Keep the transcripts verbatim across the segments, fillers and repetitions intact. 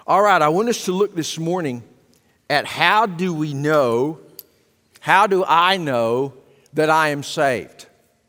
All right, I want us to look this morning at how do we know, how do I know that I am saved?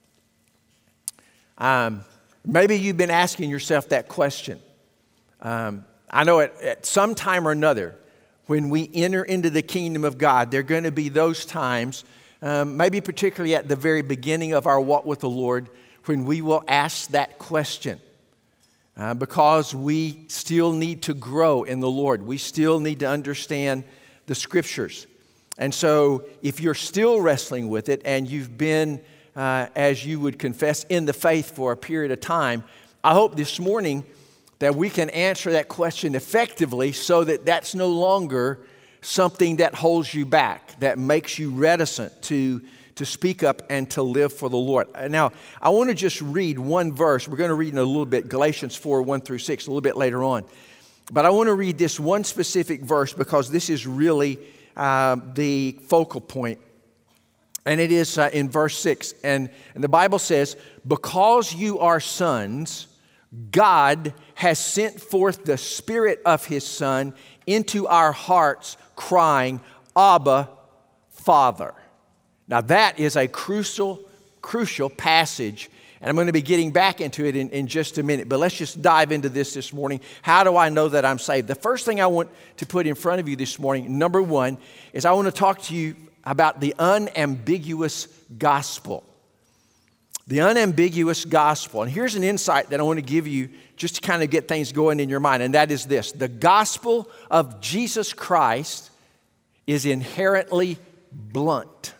Um, maybe you've been asking yourself that question. Um, I know at, at some time or another, when we enter into the kingdom of God, there are going to be those times, um, maybe particularly at the very beginning of our walk with the Lord, when we will ask that question. Uh, because we still need to grow in the Lord. We still need to understand the Scriptures. And so if you're still wrestling with it and you've been, uh, as you would confess, in the faith for a period of time, I hope this morning that we can answer that question effectively so that that's no longer something that holds you back, that makes you reticent to to speak up and to live for the Lord. Now, I want to just read one verse. We're going to read in a little bit, Galatians four, one through six, a little bit later on. But I want to read this one specific verse because this is really uh, the focal point. And it is uh, in verse six. And, and the Bible says, because you are sons, God has sent forth the Spirit of His Son into our hearts, crying, Abba, Father. Now that is a crucial, crucial passage, and I'm going to be getting back into it in, in just a minute. But let's just dive into this this morning. How do I know that I'm saved? The first thing I want to put in front of you this morning, number one, is I want to talk to you about the unambiguous gospel. The unambiguous gospel. And here's an insight that I want to give you just to kind of get things going in your mind, and that is this. The gospel of Jesus Christ is inherently blunt.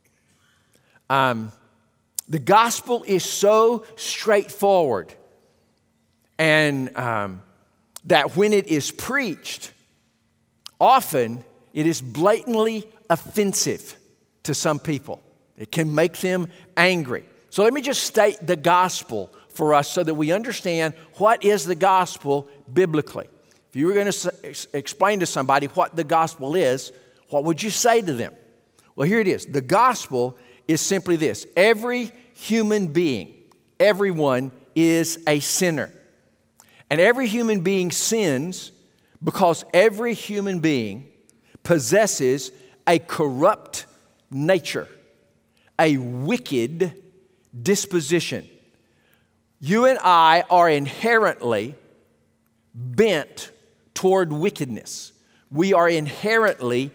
Um, the gospel is so straightforward, and um, that when it is preached, often it is blatantly offensive to some people. It can make them angry. So let me just state the gospel for us so that we understand what is the gospel biblically. If you were going to s- explain to somebody what the gospel is, what would you say to them? Well, here it is. The gospel is simply this. Every human being, everyone is a sinner. And every human being sins because every human being possesses a corrupt nature, a wicked disposition. You and I are inherently bent toward wickedness. We are inherently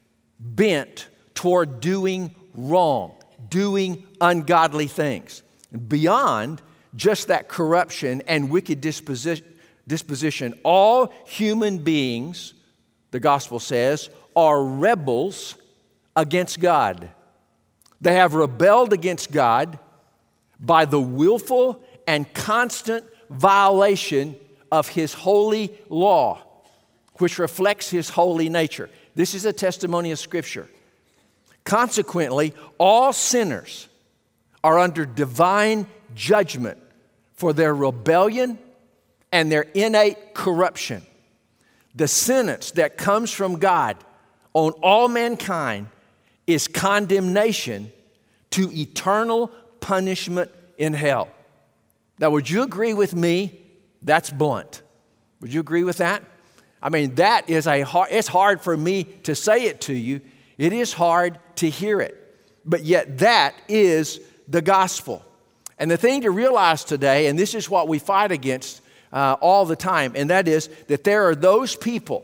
bent toward doing wrong, doing ungodly things. Beyond just that corruption and wicked disposition, disposition, all human beings, the gospel says, are rebels against God. They have rebelled against God by the willful and constant violation of His holy law, which reflects His holy nature. This is a testimony of Scripture. Consequently, all sinners are under divine judgment for their rebellion and their innate corruption. The sentence that comes from God on all mankind is condemnation to eternal punishment in hell. Now, would you agree with me? That's blunt. Would you agree with that? I mean, that is a hard, it's hard for me to say it to you. It is hard to hear it. But yet that is the gospel. And the thing to realize today, and this is what we fight against uh, all the time, and that is that there are those people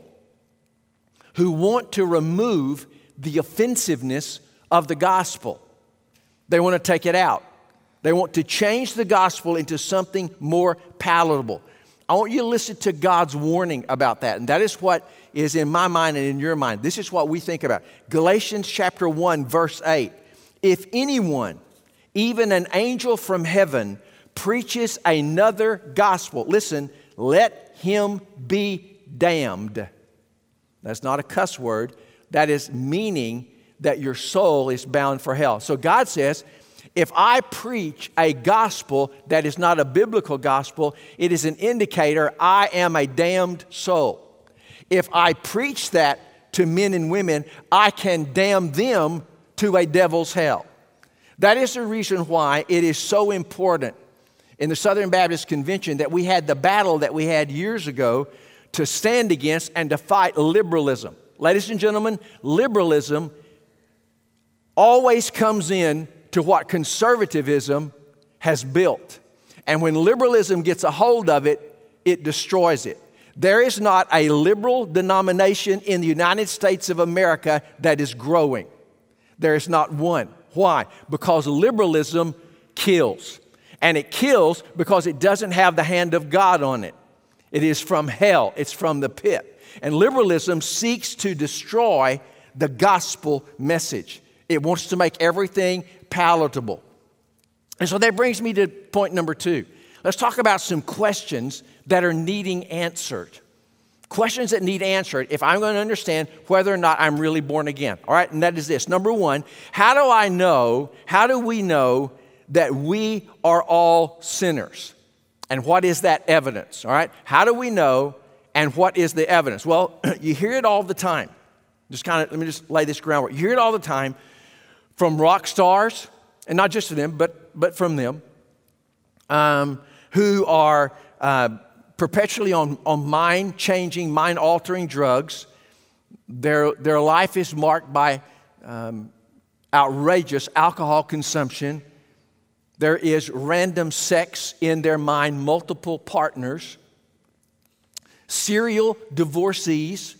who want to remove the offensiveness of the gospel. They want to take it out. They want to change the gospel into something more palatable. I want you to listen to God's warning about that. And that is what is in my mind and in your mind. This is what we think about. Galatians chapter one, verse eight. If anyone, even an angel from heaven, preaches another gospel, listen, let him be damned. That's not a cuss word. That is meaning that your soul is bound for hell. So God says, if I preach a gospel that is not a biblical gospel, it is an indicator I am a damned soul. If I preach that to men and women, I can damn them to a devil's hell. That is the reason why it is so important in the Southern Baptist Convention that we had the battle that we had years ago to stand against and to fight liberalism. Ladies and gentlemen, liberalism always comes in to what conservatism has built. And when liberalism gets a hold of it, it destroys it. There is not a liberal denomination in the United States of America that is growing. There is not one. Why? Because liberalism kills. And it kills because it doesn't have the hand of God on it. It is from hell. It's from the pit. And liberalism seeks to destroy the gospel message. It wants to make everything palatable. And so that brings me to point number two. Let's talk about some questions that are needing answered. Questions that need answered if I'm going to understand whether or not I'm really born again. All right, and that is this. Number one, how do I know, how do we know that we are all sinners? And what is that evidence? All right, how do we know and what is the evidence? Well, you hear it all the time. Just kind of, let me just lay this groundwork. You hear it all the time from rock stars, and not just from them, but, but from them, um, who are uh, perpetually on, on mind-changing, mind-altering drugs. Their, their life is marked by um, outrageous alcohol consumption. There is random sex in their mind, multiple partners, serial divorcees,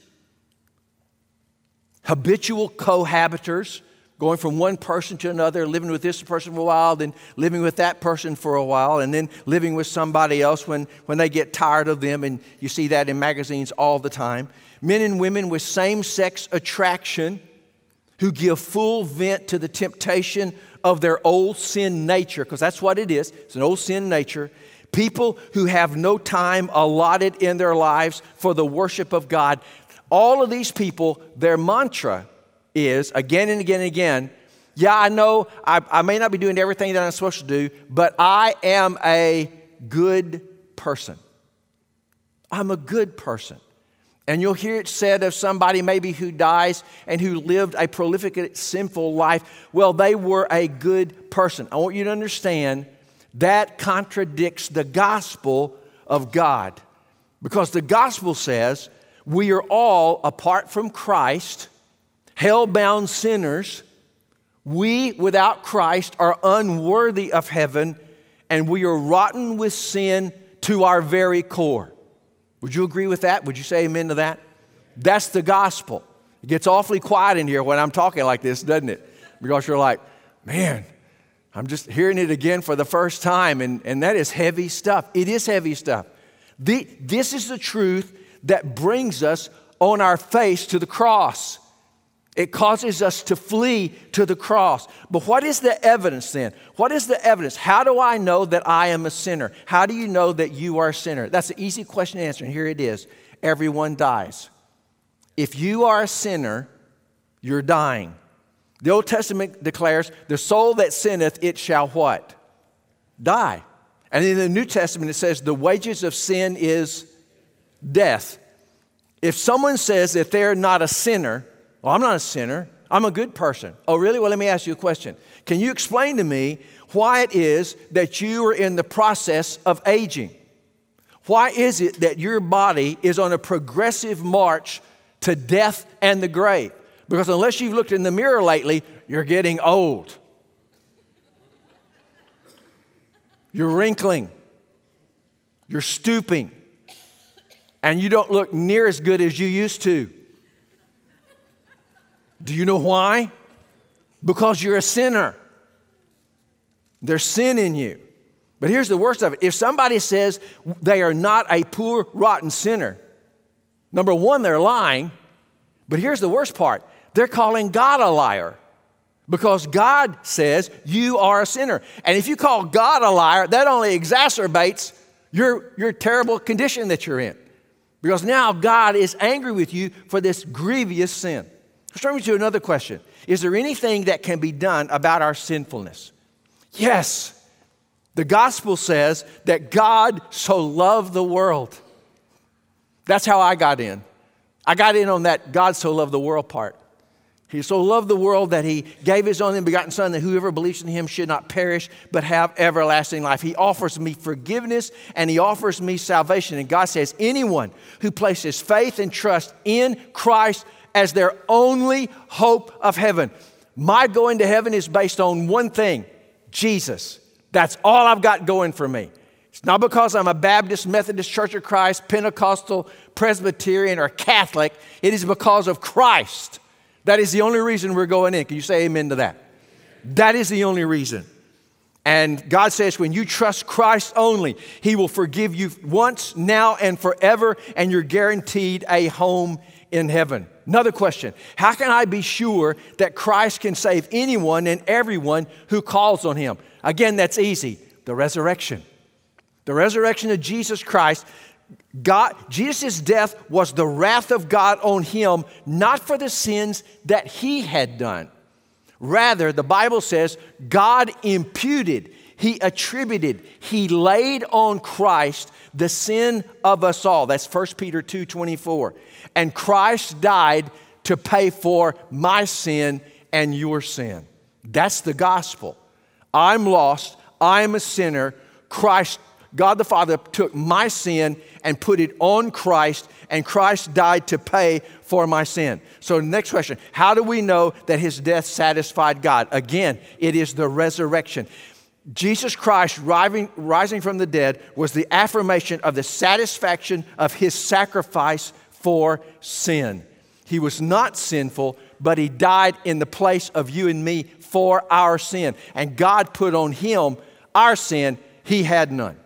habitual cohabitors, going from one person to another, living with this person for a while, then living with that person for a while, and then living with somebody else when, when they get tired of them, and you see that in magazines all the time. Men and women with same-sex attraction who give full vent to the temptation of their old sin nature, because that's what it is. It's an old sin nature. People who have no time allotted in their lives for the worship of God. All of these people, their mantra is, again and again and again, yeah, I know I, I may not be doing everything that I'm supposed to do, but I am a good person. I'm a good person. And you'll hear it said of somebody maybe who dies and who lived a prolific, sinful life. Well, they were a good person. I want you to understand that contradicts the gospel of God. Because the gospel says we are all, apart from Christ, hell-bound sinners. We, without Christ, are unworthy of heaven, and we are rotten with sin to our very core. Would you agree with that? Would you say amen to that? That's the gospel. It gets awfully quiet in here when I'm talking like this, doesn't it? Because you're like, man, I'm just hearing it again for the first time, and, and that is heavy stuff. It is heavy stuff. The, this is the truth that brings us on our face to the cross. It causes us to flee to the cross. But what is the evidence then? What is the evidence? How do I know that I am a sinner? How do you know that you are a sinner? That's an easy question to answer, and here it is. Everyone dies. If you are a sinner, you're dying. The Old Testament declares, the soul that sinneth, it shall what? Die. And in the New Testament, it says, the wages of sin is death. If someone says that they're not a sinner, well, I'm not a sinner. I'm a good person. Oh, really? Well, let me ask you a question. Can you explain to me why it is that you are in the process of aging? Why is it that your body is on a progressive march to death and the grave? Because unless you've looked in the mirror lately, you're getting old. You're wrinkling. You're stooping. And you don't look near as good as you used to. Do you know why? Because you're a sinner. There's sin in you. But here's the worst of it. If somebody says they are not a poor, rotten sinner, number one, they're lying. But here's the worst part. They're calling God a liar. Because God says you are a sinner. And if you call God a liar, that only exacerbates your, your terrible condition that you're in. Because now God is angry with you for this grievous sin. Let's turn to another question. Is there anything that can be done about our sinfulness? Yes. The gospel says that God so loved the world. That's how I got in. I got in on that God so loved the world part. He so loved the world that he gave his only begotten Son, that whoever believes in him should not perish, but have everlasting life. He offers me forgiveness and he offers me salvation. And God says, anyone who places faith and trust in Christ as their only hope of heaven. My going to heaven is based on one thing, Jesus. That's all I've got going for me. It's not because I'm a Baptist, Methodist, Church of Christ, Pentecostal, Presbyterian, or Catholic. It is because of Christ. That is the only reason we're going in. Can you say amen to that? That is the only reason. And God says when you trust Christ only, he will forgive you once, now, and forever, and you're guaranteed a home in heaven. Another question, how can I be sure that Christ can save anyone and everyone who calls on him? Again, that's easy. The resurrection. The resurrection of Jesus Christ. God, Jesus' death was the wrath of God on him, not for the sins that he had done. Rather, the Bible says, God imputed, he attributed, he laid on Christ the sin of us all. That's First Peter two twenty-four. And Christ died to pay for my sin and your sin. That's the gospel. I'm lost. I'm a sinner. Christ God the Father took my sin and put it on Christ, and Christ died to pay for my sin. So the next question, how do we know that his death satisfied God? Again, it is the resurrection. Jesus Christ rising, rising from the dead was the affirmation of the satisfaction of his sacrifice for sin. He was not sinful, but he died in the place of you and me for our sin. And God put on him our sin. He had none.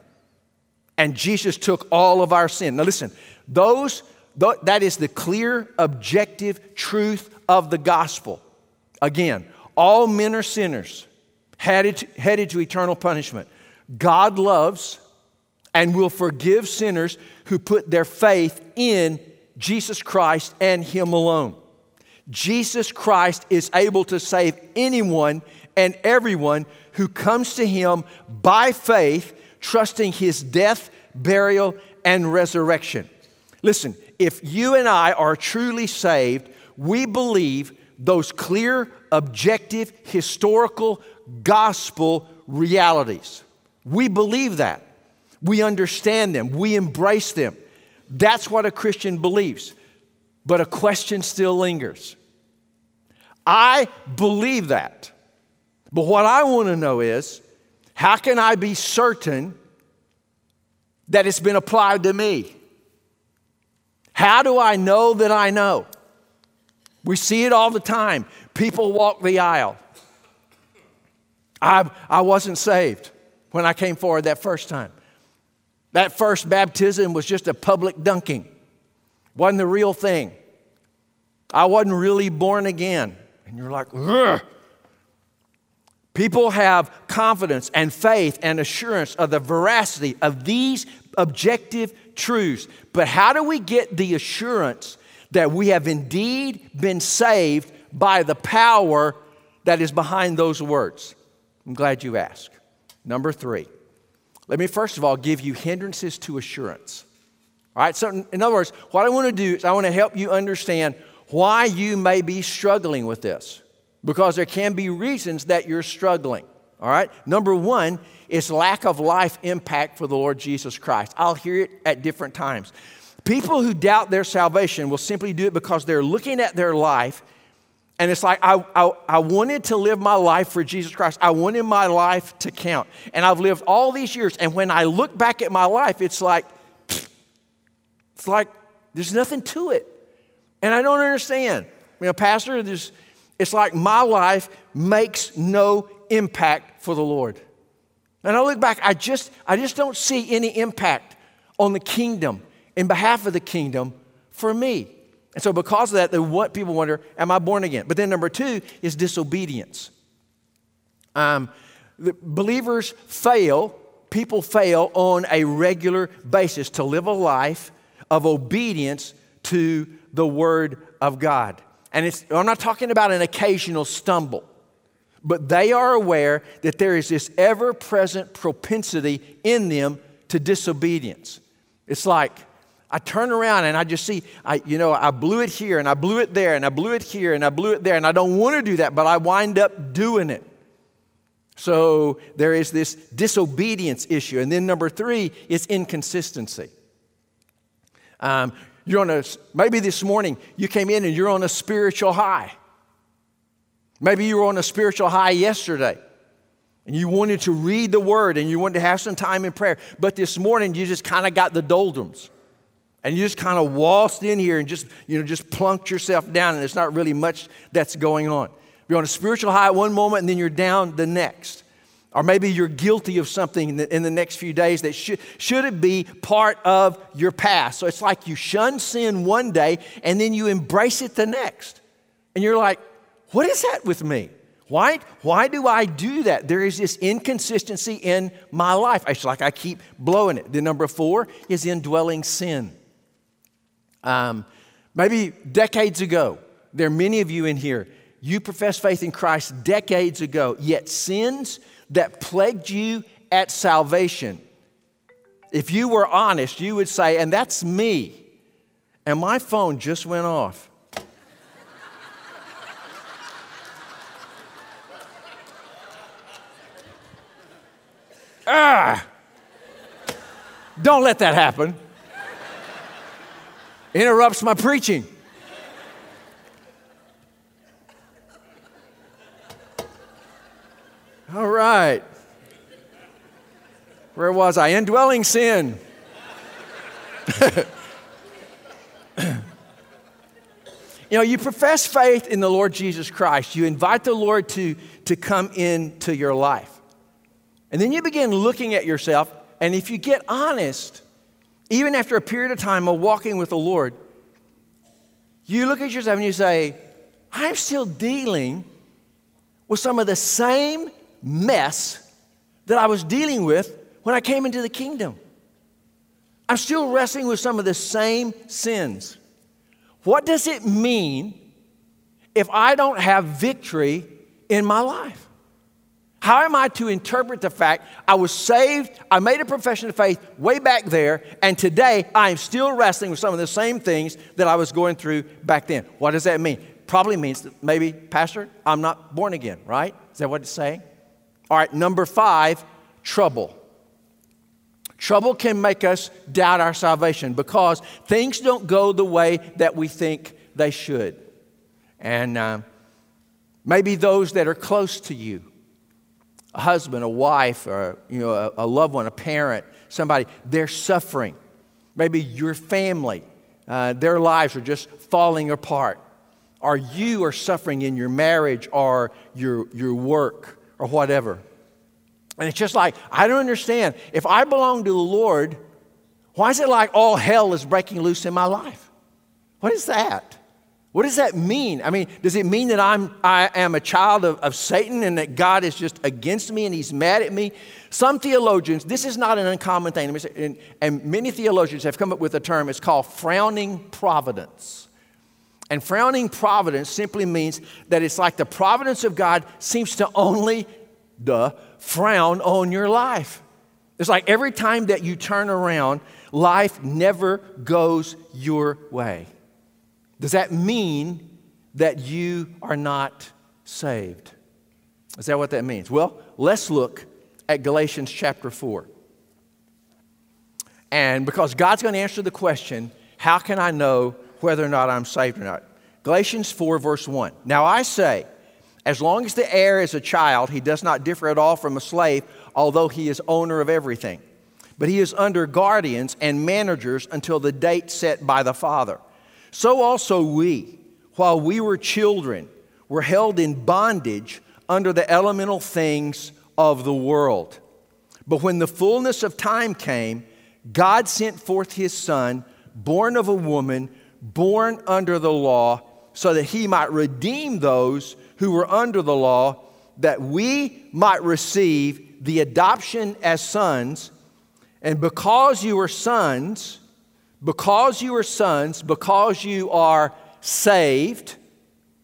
And Jesus took all of our sin. Now listen, those, that is the clear, objective truth of the gospel. Again, all men are sinners, headed to, headed to eternal punishment. God loves and will forgive sinners who put their faith in Jesus Christ and him alone. Jesus Christ is able to save anyone and everyone who comes to him by faith, trusting his death, burial, and resurrection. Listen, if you and I are truly saved, we believe those clear, objective, historical, gospel realities. We believe that. We understand them. We embrace them. That's what a Christian believes. But a question still lingers. I believe that. But what I want to know is, how can I be certain that it's been applied to me? How do I know that I know? We see it all the time. People walk the aisle. I, I wasn't saved when I came forward that first time. That first baptism was just a public dunking. Wasn't the real thing. I wasn't really born again. And you're like, ugh. People have confidence and faith and assurance of the veracity of these objective truths. But how do we get the assurance that we have indeed been saved by the power that is behind those words? I'm glad you asked. Number three, let me first of all give you hindrances to assurance. All right, so in other words, what I want to do is I want to help you understand why you may be struggling with this, because there can be reasons that you're struggling. All right, number one is lack of life impact for the Lord Jesus Christ. I'll hear it at different times. People who doubt their salvation will simply do it because they're looking at their life and it's like, I, I, I wanted to live my life for Jesus Christ. I wanted my life to count. And I've lived all these years. And when I look back at my life, it's like, it's like there's nothing to it. And I don't understand. You know, Pastor, there's, it's like my life makes no impact for the Lord. And I look back, I just, I just don't see any impact on the kingdom, in behalf of the kingdom, for me. And so because of that, they want, people wonder, am I born again? But then number two is disobedience. Um, the believers fail, people fail on a regular basis to live a life of obedience to the Word of God. And it's, I'm not talking about an occasional stumble, but they are aware that there is this ever-present propensity in them to disobedience. It's like, I turn around and I just see, I, you know, I blew it here and I blew it there and I blew it here and I blew it there. And I don't want to do that, but I wind up doing it. So there is this disobedience issue. And then number three is inconsistency. Um, you're on a, maybe this morning you came in and you're on a spiritual high. Maybe you were on a spiritual high yesterday and you wanted to read the word and you wanted to have some time in prayer. But this morning you just kind of got the doldrums and you just kind of waltzed in here and just, you know, just plunked yourself down, and there's not really much that's going on. You're on a spiritual high at one moment and then you're down the next. Or maybe you're guilty of something in the, in the next few days that should, should it be part of your past. So it's like you shun sin one day and then you embrace it the next. And you're like, what is that with me? Why, why do I do that? There is this inconsistency in my life. It's like I keep blowing it. The number four is indwelling sin. Um, maybe decades ago, there are many of you in here, you professed faith in Christ decades ago, yet sins that plagued you at salvation, if you were honest, you would say, and that's me. And my phone just went off. ah! Don't let that happen. Interrupts my preaching. All right. Where was I? Indwelling sin. You know, you profess faith in the Lord Jesus Christ. You invite the Lord to, to come into your life. And then you begin looking at yourself, and if you get honest, even after a period of time of walking with the Lord, you look at yourself and you say, I'm still dealing with some of the same mess that I was dealing with when I came into the kingdom. I'm still wrestling with some of the same sins. What does it mean if I don't have victory in my life? How am I to interpret the fact I was saved, I made a profession of faith way back there, and today I am still wrestling with some of the same things that I was going through back then? What does that mean? Probably means that maybe, Pastor, I'm not born again, right? Is that what it's saying? All right, number five, trouble. Trouble can make us doubt our salvation because things don't go the way that we think they should. And uh, maybe those that are close to you, a husband, a wife, or you know, a, a loved one, a parent, somebody, they're suffering. Maybe your family, uh, their lives are just falling apart. Or you are suffering in your marriage or your, your work or whatever. And it's just like, I don't understand. If I belong to the Lord, why is it like all hell is breaking loose in my life? What is that? What does that mean? I mean, does it mean that I'm, I am a child of, of Satan and that God is just against me and he's mad at me? Some theologians, this is not an uncommon thing, and, and many theologians have come up with a term, it's called frowning providence. And frowning providence simply means that it's like the providence of God seems to only, duh, frown on your life. It's like every time that you turn around, life never goes your way. Does that mean that you are not saved? Is that what that means? Well, let's look at Galatians chapter four. And because God's going to answer the question, how can I know whether or not I'm saved or not? Galatians four, verse one. Now I say, as long as the heir is a child, he does not differ at all from a slave, although he is owner of everything. But he is under guardians and managers until the date set by the father. So also we, while we were children, were held in bondage under the elemental things of the world. But when the fullness of time came, God sent forth his Son, born of a woman, born under the law, so that he might redeem those who were under the law, that we might receive the adoption as sons. And because you are sons, because you are sons, because you are saved,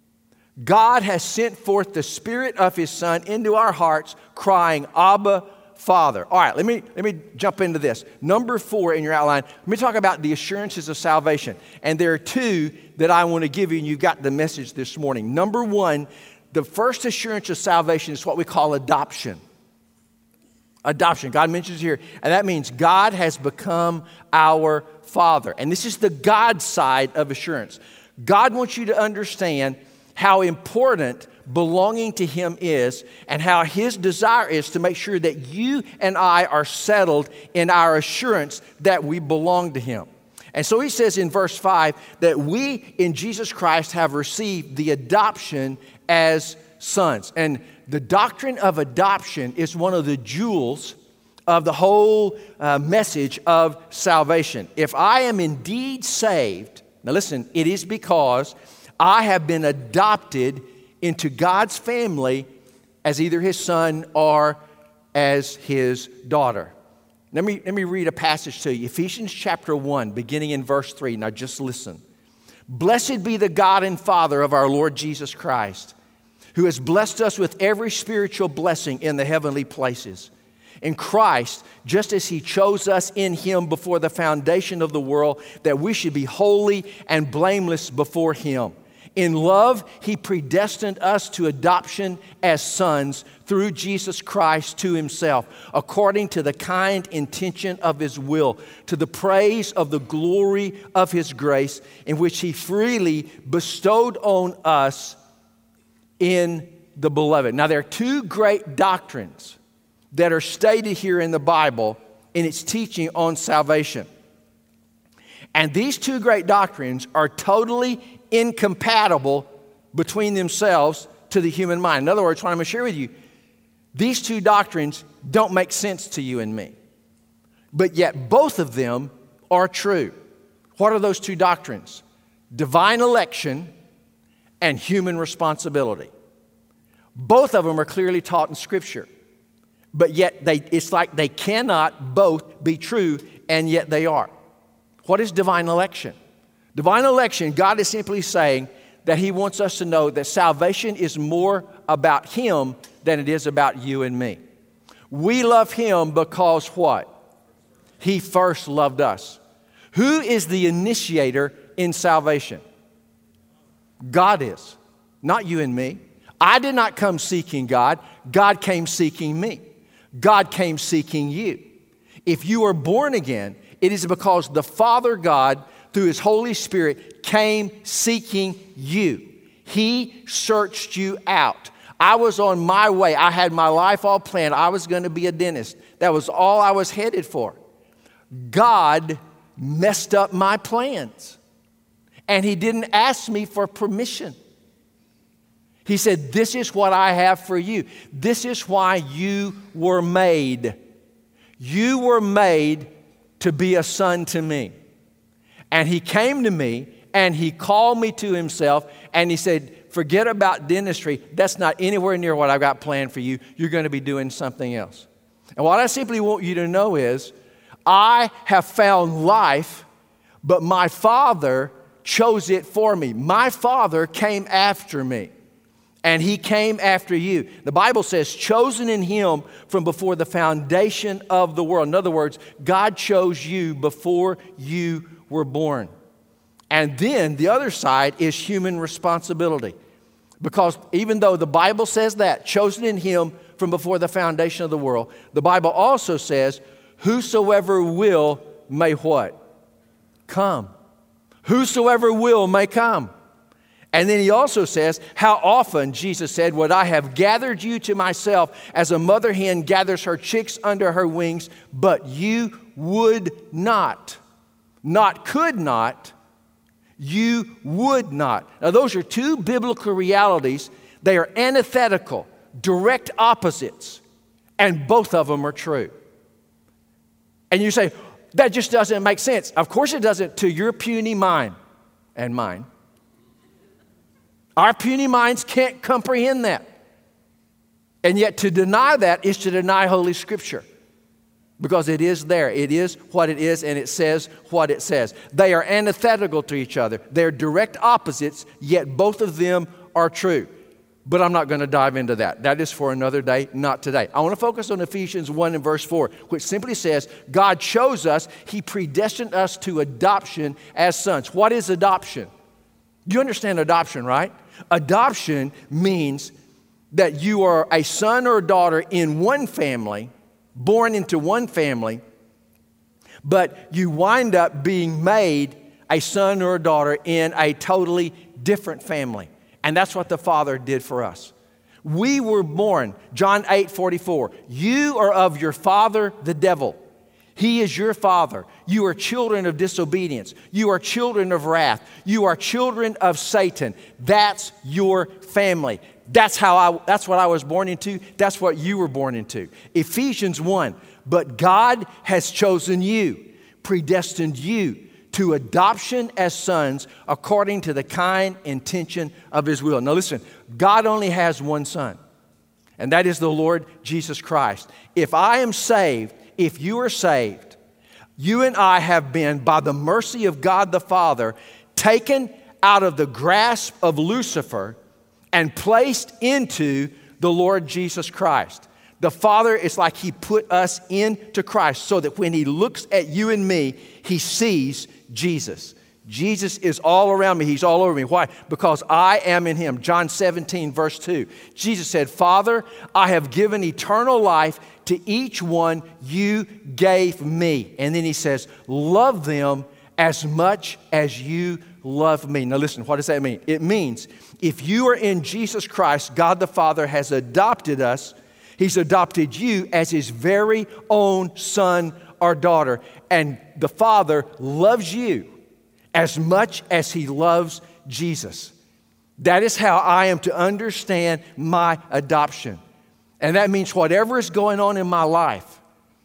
God has sent forth the Spirit of his Son into our hearts, crying, Abba, Father. All right, let me, let me jump into this. Number four in your outline, let me talk about the assurances of salvation. And there are two that I want to give you, and you've got the message this morning. Number one, the first assurance of salvation is what we call adoption. Adoption, God mentions here, and that means God has become our Father. And this is the God side of assurance. God wants you to understand how important belonging to Him is and how His desire is to make sure that you and I are settled in our assurance that we belong to Him. And so He says in verse five that we in Jesus Christ have received the adoption as sons. And the doctrine of adoption is one of the jewels of the whole uh, message of salvation. If I am indeed saved, now listen, it is because I have been adopted into God's family as either His son or as His daughter. Let me, let me read a passage to you. Ephesians chapter one, beginning in verse three. Now just listen. Blessed be the God and Father of our Lord Jesus Christ, who has blessed us with every spiritual blessing in the heavenly places. In Christ, just as He chose us in Him before the foundation of the world, that we should be holy and blameless before Him. In love, He predestined us to adoption as sons through Jesus Christ to Himself, according to the kind intention of His will, to the praise of the glory of His grace, in which He freely bestowed on us in the Beloved. Now, there are two great doctrines that are stated here in the Bible in its teaching on salvation. And these two great doctrines are totally incompatible between themselves to the human mind. In other words, what I'm going to share with you, these two doctrines don't make sense to you and me. But yet both of them are true. What are those two doctrines? Divine election and human responsibility. Both of them are clearly taught in Scripture. But yet they, it's like they cannot both be true, and yet they are. What is divine election? Divine election, God is simply saying that He wants us to know that salvation is more about Him than it is about you and me. We love Him because what? He first loved us. Who is the initiator in salvation? God is, not you and me. I did not come seeking God. God came seeking me. God came seeking you. If you are born again, it is because the Father God, through His Holy Spirit, came seeking you. He searched you out. I was on my way. I had my life all planned. I was going to be a dentist. That was all I was headed for. God messed up my plans. And He didn't ask me for permission. He said, this is what I have for you. This is why you were made. You were made to be a son to me. And He came to me and He called me to Himself and He said, forget about dentistry. That's not anywhere near what I've got planned for you. You're going to be doing something else. And what I simply want you to know is, I have found life, but my Father chose it for me. My Father came after me. And He came after you. The Bible says, chosen in Him from before the foundation of the world. In other words, God chose you before you were born. And then the other side is human responsibility. Because even though the Bible says that, chosen in Him from before the foundation of the world, the Bible also says, whosoever will may what? Come. Whosoever will may come. And then He also says, how often, Jesus said, would I have gathered you to myself as a mother hen gathers her chicks under her wings, but you would not. Not could not, you would not. Now those are two biblical realities. They are antithetical, direct opposites, and both of them are true. And you say, that just doesn't make sense. Of course it doesn't to your puny mind and mine. Our puny minds can't comprehend that. And yet to deny that is to deny Holy Scripture. Because it is there. It is what it is, and it says what it says. They are antithetical to each other. They're direct opposites, yet both of them are true. But I'm not going to dive into that. That is for another day, not today. I want to focus on Ephesians one and verse four, which simply says, God chose us, He predestined us to adoption as sons. What is adoption? You understand adoption, right? Adoption means that you are a son or a daughter in one family, born into one family, but you wind up being made a son or a daughter in a totally different family. And that's what the Father did for us. We were born, John eight forty-four, you are of your father, the devil. He is your father. You are children of disobedience. You are children of wrath. You are children of Satan. That's your family. That's how I, that's what I was born into. That's what you were born into. Ephesians one, but God has chosen you, predestined you to adoption as sons according to the kind intention of His will. Now listen, God only has one son, and that is the Lord Jesus Christ. If I am saved, if you are saved, you and I have been, by the mercy of God the Father, taken out of the grasp of Lucifer and placed into the Lord Jesus Christ. The Father, it's like He put us into Christ so that when He looks at you and me, He sees Jesus. Jesus is all around me. He's all over me. Why? Because I am in Him. John seventeen, verse two. Jesus said, Father, I have given eternal life to each one you gave me. And then He says, love them as much as you love me. Now listen, what does that mean? It means if you are in Jesus Christ, God the Father has adopted us. He's adopted you as His very own son or daughter. And the Father loves you as much as He loves Jesus. That is how I am to understand my adoption. And that means whatever is going on in my life,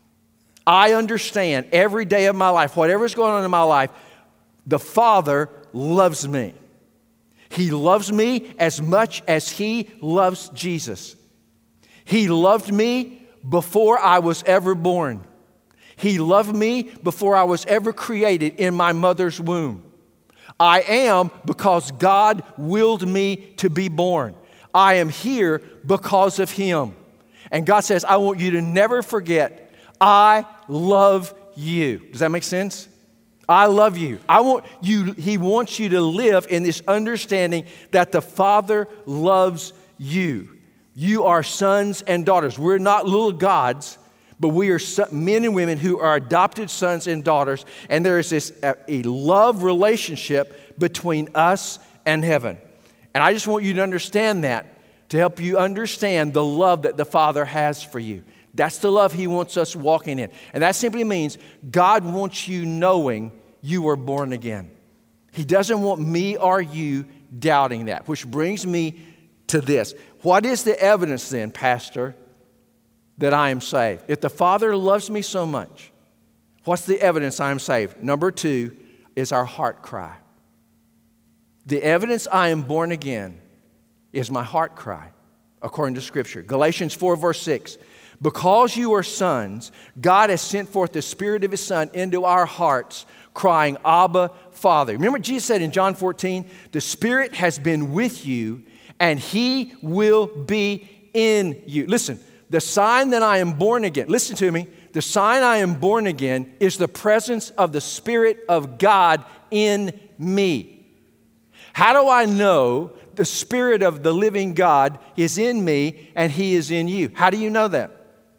I understand every day of my life, whatever is going on in my life, the Father loves me. He loves me as much as He loves Jesus. He loved me before I was ever born. He loved me before I was ever created in my mother's womb. I am because God willed me to be born. I am here because of Him. And God says, I want you to never forget, I love you. Does that make sense? I love you. I want you. He wants you to live in this understanding that the Father loves you. You are sons and daughters. We're not little gods, but we are men and women who are adopted sons and daughters. And there is this a love relationship between us and heaven. And I just want you to understand that to help you understand the love that the Father has for you. That's the love He wants us walking in. And that simply means God wants you knowing you were born again. He doesn't want me or you doubting that, which brings me to this. What is the evidence then, Pastor, that I am saved? If the Father loves me so much, what's the evidence I am saved? Number two is our heart cry. The evidence I am born again is my heart cry, according to Scripture. Galatians four, verse six. Because you are sons, God has sent forth the Spirit of His Son into our hearts, crying, Abba, Father. Remember Jesus said in John fourteen, the Spirit has been with you, and He will be in you. Listen, the sign that I am born again, listen to me, the sign I am born again is the presence of the Spirit of God in me. How do I know the Spirit of the living God is in me and He is in you? How do you know that?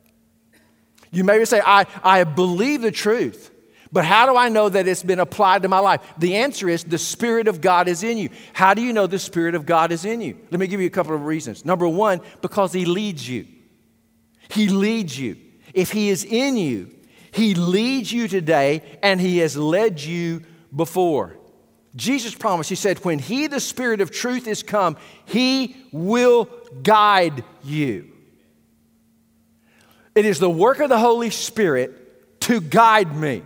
You may say, I, I believe the truth, but how do I know that it's been applied to my life? The answer is the Spirit of God is in you. How do you know the Spirit of God is in you? Let me give you a couple of reasons. Number one, because He leads you. He leads you. If He is in you, He leads you today, and He has led you before. Jesus promised, He said, when He, the Spirit of truth, is come, He will guide you. It is the work of the Holy Spirit to guide me.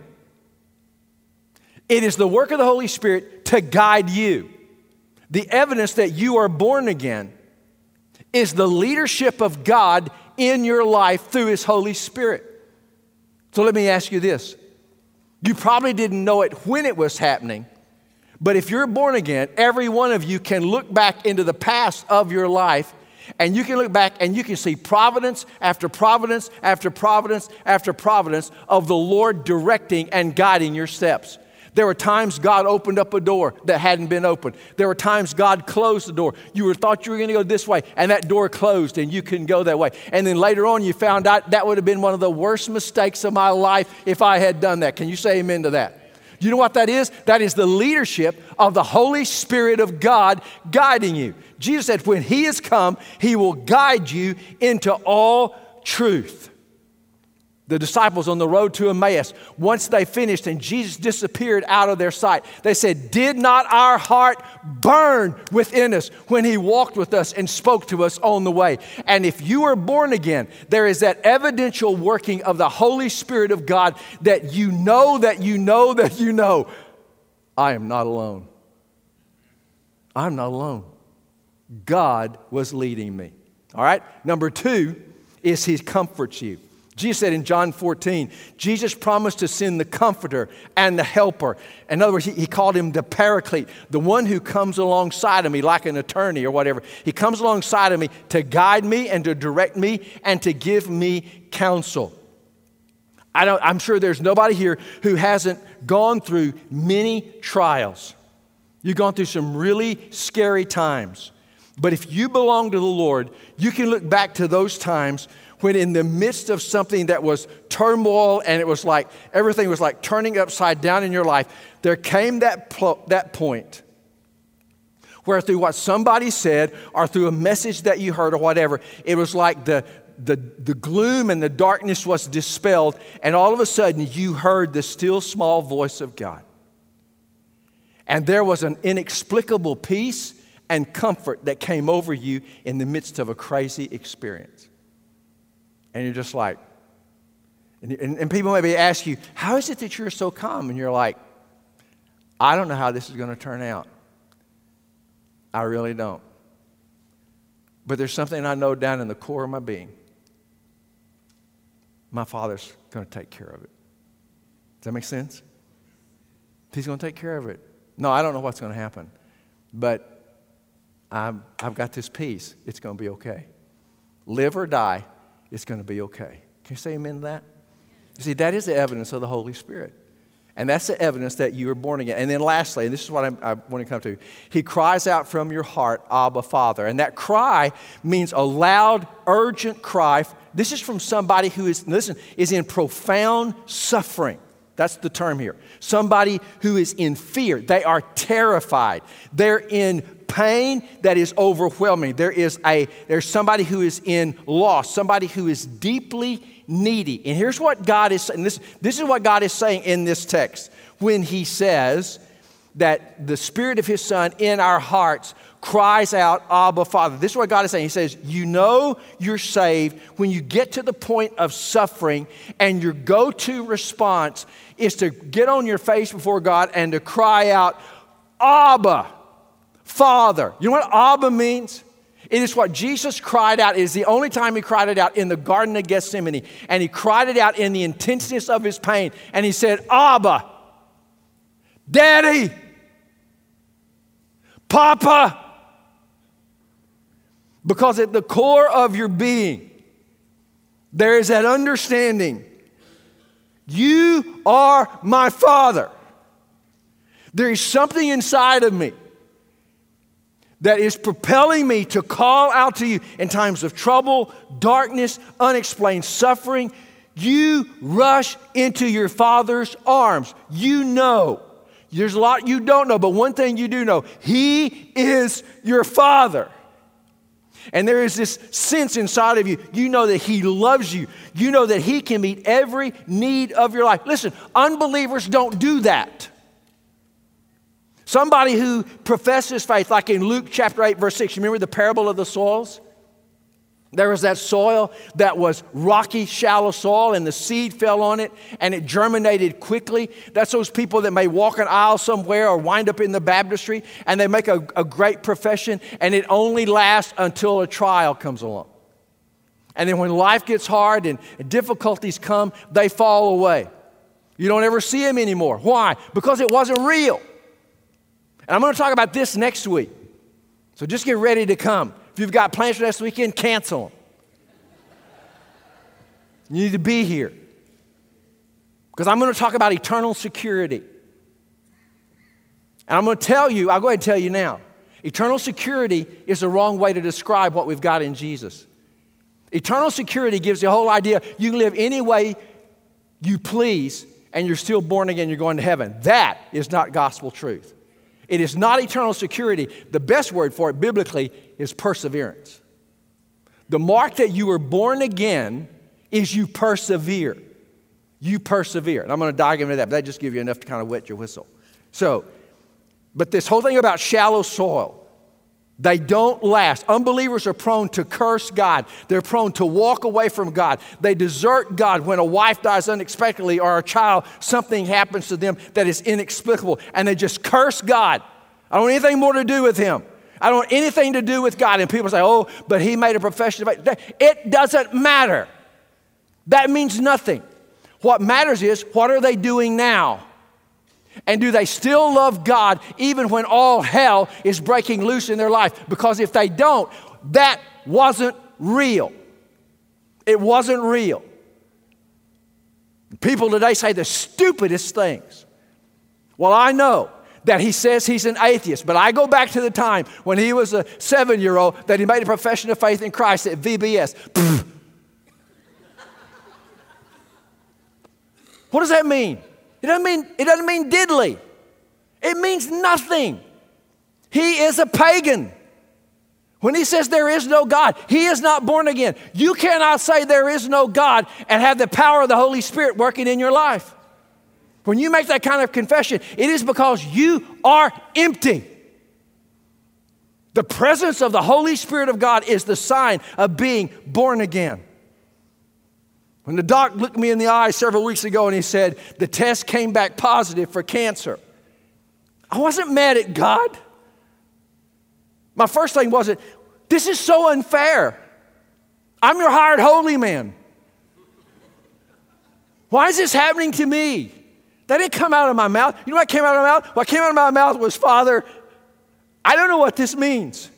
It is the work of the Holy Spirit to guide you. The evidence that you are born again is the leadership of God in your life through His Holy Spirit. So let me ask you this. You probably didn't know it when it was happening, but if you're born again, every one of you can look back into the past of your life And you can look back and you can see providence after providence after providence after providence of the Lord directing and guiding your steps. There were times God opened up a door that hadn't been opened. There were times God closed the door. You were thought you were going to go this way, and that door closed, and you couldn't go that way. And then later on, you found out that would have been one of the worst mistakes of my life if I had done that. Can you say amen to that? You know what that is? That is the leadership of the Holy Spirit of God guiding you. Jesus said, when He has come, He will guide you into all truth. The disciples on the road to Emmaus, once they finished and Jesus disappeared out of their sight, they said, did not our heart burn within us when He walked with us and spoke to us on the way? And if you are born again, there is that evidential working of the Holy Spirit of God that you know, that you know, that you know, I am not alone. I'm not alone. God was leading me. All right? Number two is He comforts you. Jesus said in John fourteen, Jesus promised to send the Comforter and the Helper. In other words, he, he called Him the Paraclete, the one who comes alongside of me like an attorney or whatever. He comes alongside of me to guide me and to direct me and to give me counsel. I don't, I'm sure there's nobody here who hasn't gone through many trials. You've gone through some really scary times. But if you belong to the Lord, you can look back to those times when in the midst of something that was turmoil and it was like everything was like turning upside down in your life, there came that, pl- that point where through what somebody said or through a message that you heard or whatever, it was like the, the, the gloom and the darkness was dispelled, and all of a sudden you heard the still small voice of God. And there was an inexplicable peace and comfort that came over you in the midst of a crazy experience. And you're just like, and, and, and people maybe ask you, how is it that you're so calm? And you're like, I don't know how this is going to turn out. I really don't. But there's something I know down in the core of my being. My Father's going to take care of it. Does that make sense? He's going to take care of it. No, I don't know what's going to happen. But I'm, I've got this peace. It's going to be okay. Live or die, it's going to be okay. Can you say amen to that? You see, that is the evidence of the Holy Spirit. And that's the evidence that you were born again. And then lastly, and this is what I'm, I want to come to, He cries out from your heart, Abba, Father. And that cry means a loud, urgent cry. This is from somebody who is, listen, is in profound suffering. That's the term here. Somebody who is in fear. They are terrified. They're in pain that is overwhelming. There is a, there's somebody who is in loss, somebody who is deeply needy. And here's what God is saying. This, this is what God is saying in this text when He says that the Spirit of His Son in our hearts cries out, Abba, Father. This is what God is saying. He says, you know you're saved when you get to the point of suffering, and your go-to response is to get on your face before God and to cry out, Abba, Father. You know what Abba means? It is what Jesus cried out. It is the only time He cried it out in the Garden of Gethsemane. And He cried it out in the intenseness of His pain. And He said, Abba, Daddy, Papa. Because at the core of your being, there is that understanding. You are my Father. There is something inside of me that is propelling me to call out to you in times of trouble, darkness, unexplained suffering. You rush into your Father's arms. You know. There's a lot you don't know, but one thing you do know. He is your Father. And there is this sense inside of you. You know that He loves you. You know that He can meet every need of your life. Listen, unbelievers don't do that. Somebody who professes faith, like in Luke chapter eight, verse six, you remember the parable of the soils? There was that soil that was rocky, shallow soil, and the seed fell on it, and it germinated quickly. That's those people that may walk an aisle somewhere or wind up in the baptistry, and they make a, a great profession, and it only lasts until a trial comes along. And then when life gets hard and difficulties come, they fall away. You don't ever see them anymore. Why? Because it wasn't real. And I'm going to talk about this next week. So just get ready to come If you've got plans for next weekend, cancel them. You need to be here. Because I'm going to talk about eternal security. And I'm going to tell you, I'll go ahead and tell you now, eternal security is the wrong way to describe what we've got in Jesus. Eternal security gives the whole idea you can live any way you please and you're still born again, you're going to heaven. That is not gospel truth. It is not eternal security. The best word for it biblically is perseverance. The mark that you were born again is you persevere. You persevere. And I'm going to dive into that, but that just gives you enough to kind of wet your whistle. So, but this whole thing about shallow soil, they don't last. Unbelievers are prone to curse God. They're prone to walk away from God. They desert God when a wife dies unexpectedly or a child, something happens to them that is inexplicable, and they just curse God. I don't want anything more to do with him. I don't want anything to do with God. And people say, oh, but he made a profession of it. It doesn't matter. That means nothing. What matters is, what are they doing now? And do they still love God even when all hell is breaking loose in their life? Because if they don't, that wasn't real. It wasn't real. People today say the stupidest things. Well, I know that he says he's an atheist, but I go back to the time when he was a seven-year-old that he made a profession of faith in Christ at V B S. Pfft. What does that mean? It doesn't mean, it doesn't mean diddly. It means nothing. He is a pagan. When he says there is no God, he is not born again. You cannot say there is no God and have the power of the Holy Spirit working in your life. When you make that kind of confession, it is because you are empty. The presence of the Holy Spirit of God is the sign of being born again. When the doc looked me in the eye several weeks ago and he said, the test came back positive for cancer, I wasn't mad at God. My first thing wasn't, this is so unfair. I'm your hired holy man. Why is this happening to me? That didn't come out of my mouth. You know what came out of my mouth? What came out of my mouth was, Father, I don't know what this means,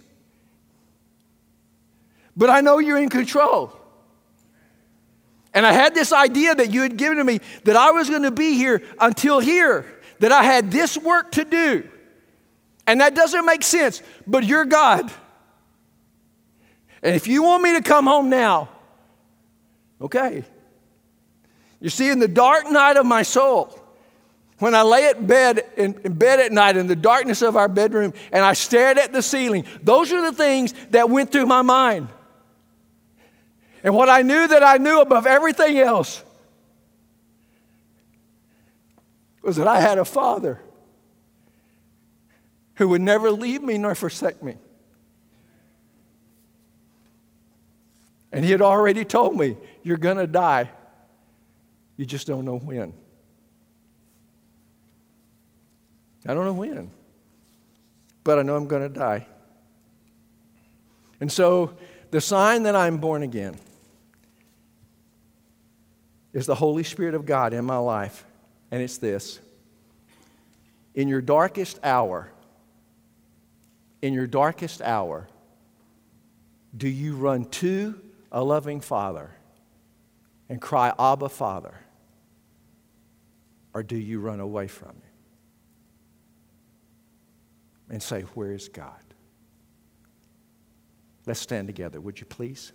but I know you're in control. And I had this idea that you had given to me that I was going to be here until here, that I had this work to do. And that doesn't make sense, but you're God. And if you want me to come home now, okay. You see, in the dark night of my soul, when I lay at bed in, in bed at night in the darkness of our bedroom and I stared at the ceiling, those are the things that went through my mind. And what I knew that I knew above everything else was that I had a Father who would never leave me nor forsake me. And he had already told me, you're going to die. You just don't know when. I don't know when, but I know I'm going to die. And so the sign that I'm born again is the Holy Spirit of God in my life. And it's this. In your darkest hour, in your darkest hour, do you run to a loving Father and cry, Abba, Father? Or do you run away from Him and say, where is God? Let's stand together, would you please?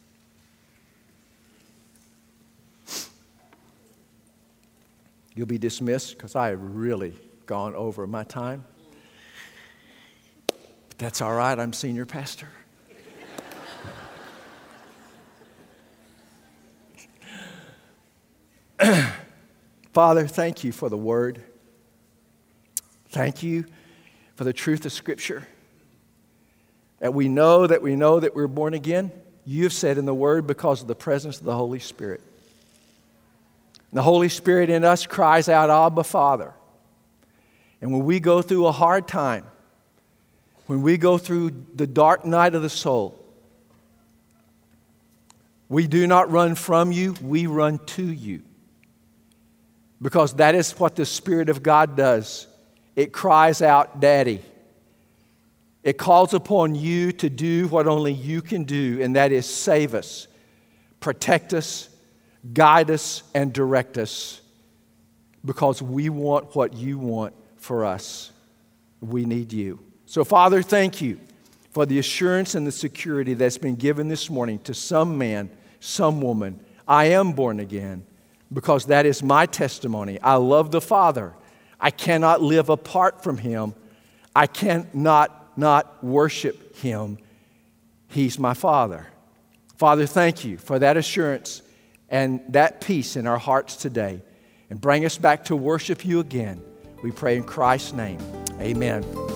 You'll be dismissed because I have really gone over my time. But that's all right, I'm senior pastor. Father, thank you for the word. Thank you for the truth of Scripture. That we know that we know that we're born again. You've said in the word because of the presence of the Holy Spirit. The Holy Spirit in us cries out, Abba, Father. And when we go through a hard time, when we go through the dark night of the soul, we do not run from you, we run to you. Because that is what the Spirit of God does. It cries out, Daddy. It calls upon you to do what only you can do, and that is save us, protect us, guide us, and direct us, because we want what you want for us. We need you. So, Father, thank you for the assurance and the security that's been given this morning to some man, some woman. I am born again, because that is my testimony. I love the Father. I cannot live apart from Him. I cannot not worship Him. He's my Father. Father, thank you for that assurance and that peace in our hearts today. And bring us back to worship you again. We pray in Christ's name. Amen.